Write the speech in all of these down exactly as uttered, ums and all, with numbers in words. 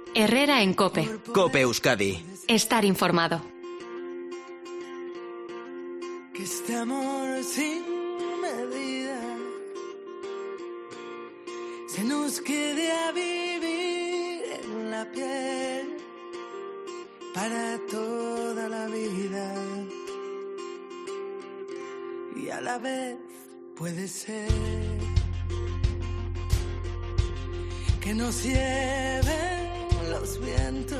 Herrera en COPE. COPE Euskadi. Estar informado. Que este amor sin medida se nos quede a vivir en la piel para toda la vida, y a la vez puede ser que nos lleven los vientos.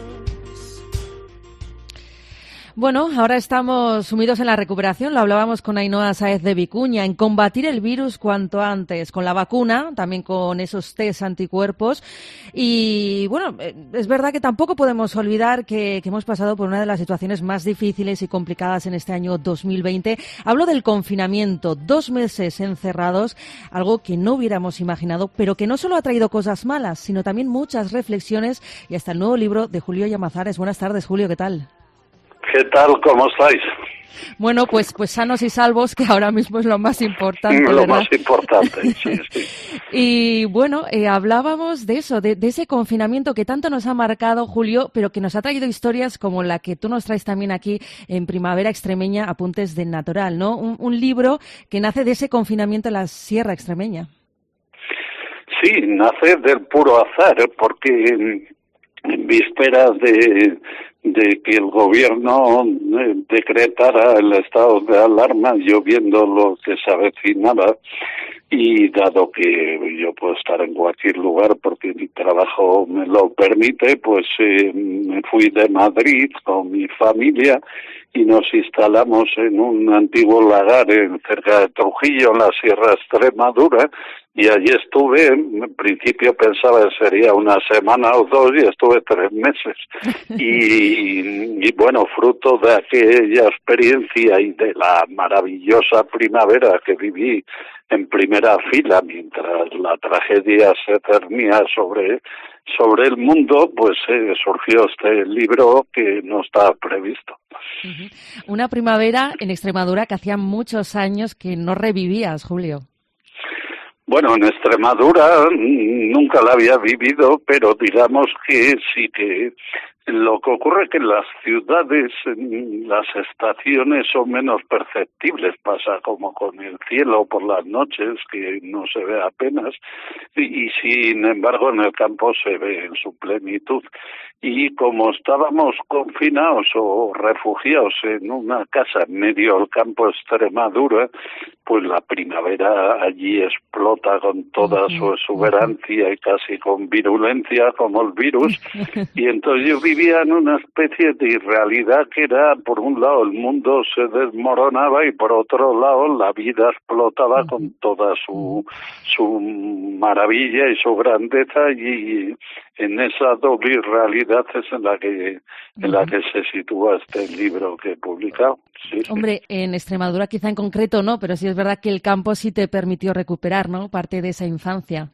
Bueno, ahora estamos sumidos en la recuperación, lo hablábamos con Ainhoa Sáez de Vicuña, en combatir el virus cuanto antes, con la vacuna, también con esos test anticuerpos. Y bueno, es verdad que tampoco podemos olvidar que, que hemos pasado por una de las situaciones más difíciles y complicadas en este año dos mil veinte. Hablo del confinamiento, dos meses encerrados, algo que no hubiéramos imaginado, pero que no solo ha traído cosas malas, sino también muchas reflexiones y hasta el nuevo libro de Julio Llamazares. Buenas tardes, Julio, ¿qué tal? ¿Qué tal? ¿Cómo estáis? Bueno, pues pues sanos y salvos, que ahora mismo es lo más importante, Lo ¿verdad? más importante, sí, sí. Y bueno, eh, hablábamos de eso, de, de ese confinamiento que tanto nos ha marcado, Julio, pero que nos ha traído historias como la que tú nos traes también aquí en Primavera Extremeña, Apuntes del Natural, ¿no? Un, un libro que nace de ese confinamiento en la Sierra Extremeña. Sí, nace del puro azar, porque en, en vísperas de... de que el gobierno decretara el estado de alarma, yo viendo lo que se avecinaba, y dado que yo puedo estar en cualquier lugar porque mi trabajo me lo permite, pues eh, me fui de Madrid con mi familia y nos instalamos en un antiguo lagar en, cerca de Trujillo, en la Sierra Extremadura, y allí estuve. En principio pensaba que sería una semana o dos y estuve tres meses. Y, y bueno, fruto de aquella experiencia y de la maravillosa primavera que viví en primera fila mientras la tragedia se cernía sobre sobre el mundo, pues eh, surgió este libro que no estaba previsto. Uh-huh. Una primavera en Extremadura que hacía muchos años que no revivías, Julio. Bueno, en Extremadura nunca la había vivido, pero digamos que sí que lo que ocurre es que en las ciudades las estaciones son menos perceptibles, pasa como con el cielo por las noches, que no se ve apenas, y, y sin embargo en el campo se ve en su plenitud. Y como estábamos confinados o refugiados en una casa en medio del campo de Extremadura, pues la primavera allí explota con toda su exuberancia y casi con virulencia como el virus, y entonces yo vivía en una especie de irrealidad que era, por un lado el mundo se desmoronaba y por otro lado la vida explotaba con toda su su maravilla y su grandeza, y en esa doble realidad es en la que en la que se sitúa este libro que he publicado. Sí, Hombre, en Extremadura quizá en concreto no, pero sí es verdad que el campo sí te permitió recuperar, ¿no?, parte de esa infancia.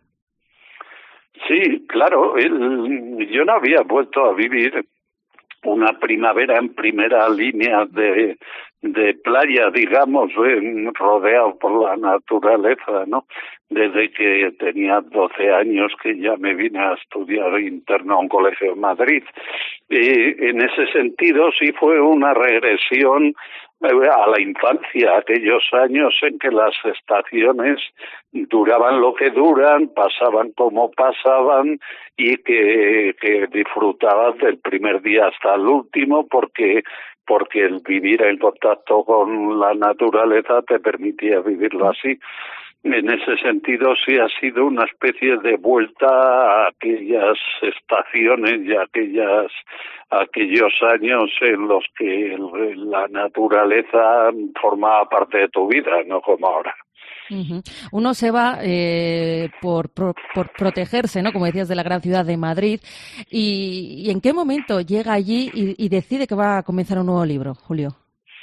Sí, claro, el, yo no había vuelto a vivir una primavera en primera línea de, de playa, digamos, eh, rodeado por la naturaleza, ¿no? Desde que tenía doce años, que ya me vine a estudiar interno a un colegio en Madrid. Eh, en ese sentido sí fue una regresión a la infancia, aquellos años en que las estaciones duraban lo que duran, pasaban como pasaban, y que, que disfrutabas del primer día hasta el último, porque porque el vivir en contacto con la naturaleza te permitía vivirlo así. En ese sentido sí ha sido una especie de vuelta a aquellas estaciones y a aquellas aquellos años en los que la naturaleza formaba parte de tu vida, no como ahora. Uh-huh. Uno se va eh, por, por, por protegerse, ¿no?, como decías, de la gran ciudad de Madrid. ¿Y, y en qué momento llega allí y, y decide que va a comenzar un nuevo libro, Julio?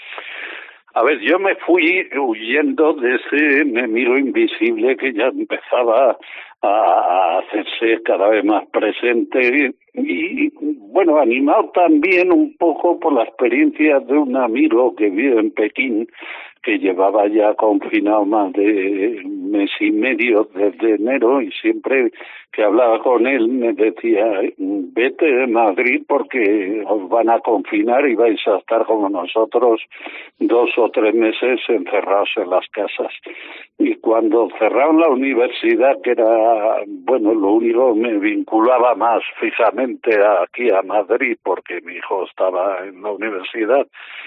A ver, yo me fui huyendo de ese enemigo invisible que ya empezaba a hacerse cada vez más presente y, bueno, animado también un poco por la experiencia de un amigo que vive en Pekín, que llevaba ya confinado más de un mes y medio desde enero, y siempre que hablaba con él me decía, vete de Madrid porque os van a confinar y vais a estar como nosotros dos o tres meses encerrados en las casas. Y cuando cerraron la universidad, que era, bueno, lo único me vinculaba más fijamente aquí a Madrid porque mi hijo estaba en la universidad,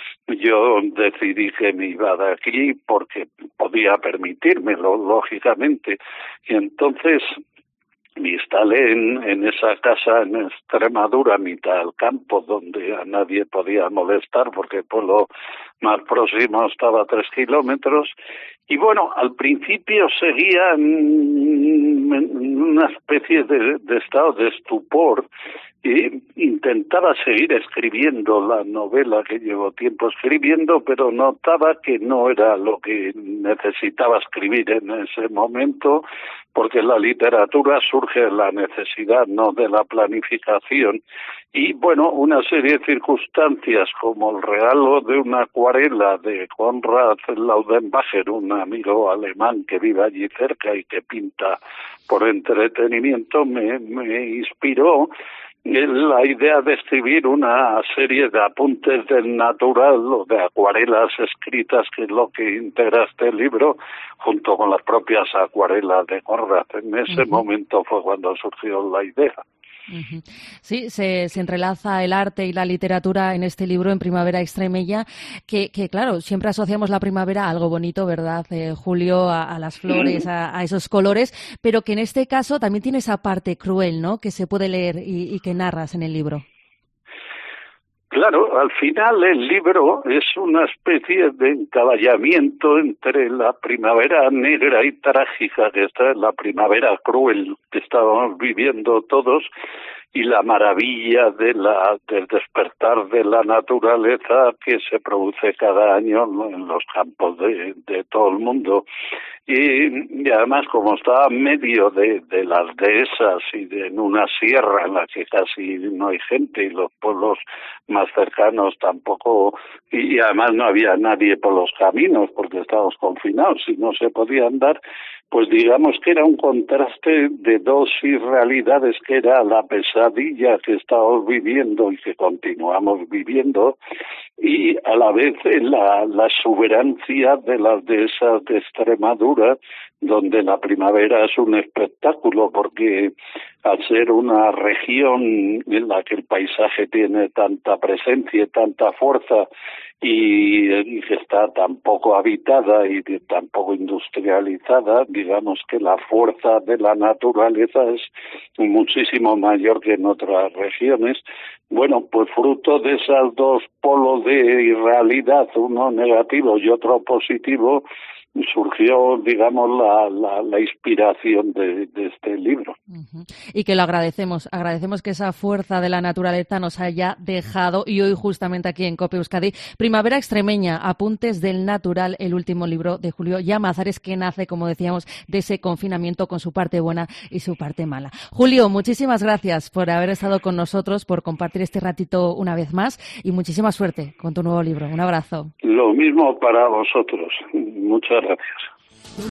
yo decidí que me iba de aquí porque podía permitírmelo, lógicamente. Y entonces me instalé en, en esa casa en Extremadura, mitad del campo, donde a nadie podía molestar porque el pueblo más próximo estaba a tres kilómetros. Y bueno, al principio seguía en, en una especie de, de estado de estupor, y intentaba seguir escribiendo la novela que llevo tiempo escribiendo, pero notaba que no era lo que necesitaba escribir en ese momento, porque en la literatura surge la necesidad, no de la planificación. Y bueno, una serie de circunstancias como el regalo de una acuarela de Konrad Laudenbacher, un amigo alemán que vive allí cerca y que pinta por entretenimiento, me, me inspiró la idea de escribir una serie de apuntes del natural o de acuarelas escritas, que es lo que integra este libro, junto con las propias acuarelas de Konrad. En ese uh-huh. momento fue cuando surgió la idea. Uh-huh. Sí, se, se entrelaza el arte y la literatura en este libro, en Primavera Extremeña, que, que claro, siempre asociamos la primavera a algo bonito, ¿verdad, eh, Julio? A, a las flores, a, a esos colores, pero que en este caso también tiene esa parte cruel, ¿no?, que se puede leer y, y que narras en el libro. Claro, al final el libro es una especie de encaballamiento entre la primavera negra y trágica, que está en la primavera cruel que estábamos viviendo todos, y la maravilla de la del despertar de la naturaleza que se produce cada año en los campos de, de todo el mundo. Y, y además, como estaba en medio de, de las dehesas y de, en una sierra en la que casi no hay gente, y los pueblos más cercanos tampoco, y, y además no había nadie por los caminos porque estábamos confinados y no se podía andar, pues digamos que era un contraste de dos irrealidades, que era la pesadilla que estábamos viviendo y que continuamos viviendo, y a la vez la, la exuberancia de las dehesas de Extremadura, donde la primavera es un espectáculo, porque al ser una región en la que el paisaje tiene tanta presencia y tanta fuerza, y, y que está tan poco habitada y tan poco industrializada, digamos que la fuerza de la naturaleza es muchísimo mayor que en otras regiones. Bueno, pues fruto de esos dos polos de irrealidad, uno negativo y otro positivo, surgió, digamos, la, la, la inspiración de, de este libro. Uh-huh. Y que lo agradecemos, agradecemos que esa fuerza de la naturaleza nos haya dejado, y hoy justamente aquí en COPE Euskadi, Primavera Extremeña, Apuntes del Natural, el último libro de Julio Llamazares, que nace, como decíamos, de ese confinamiento con su parte buena y su parte mala. Julio, muchísimas gracias por haber estado con nosotros, por compartir este ratito una vez más, y muchísima suerte con tu nuevo libro. Un abrazo. Lo mismo para vosotros. Muchas gracias.